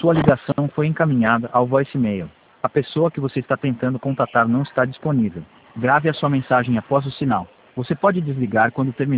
Sua ligação foi encaminhada ao voicemail. A pessoa que você está tentando contatar não está disponível. Grave a sua mensagem após o sinal. Você pode desligar quando terminar.